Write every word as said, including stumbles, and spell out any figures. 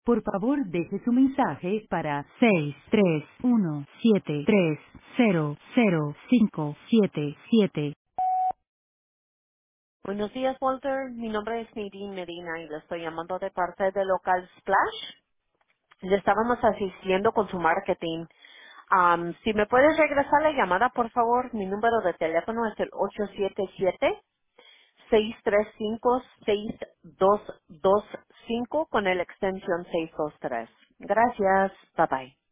Por favor, deje su mensaje para seis tres uno siete tres cero cero cinco siete siete. Buenos días, Walter. Mi nombre es Nadine Medina y le estoy llamando de parte de Local Splash. Le estábamos asistiendo con su marketing. Am, si me puedes regresar la llamada, por favor. Mi número de teléfono es el ocho siete siete, seis tres cinco, seis dos dos cinco con el extensión seiscientos veintitrés. Gracias. Bye bye.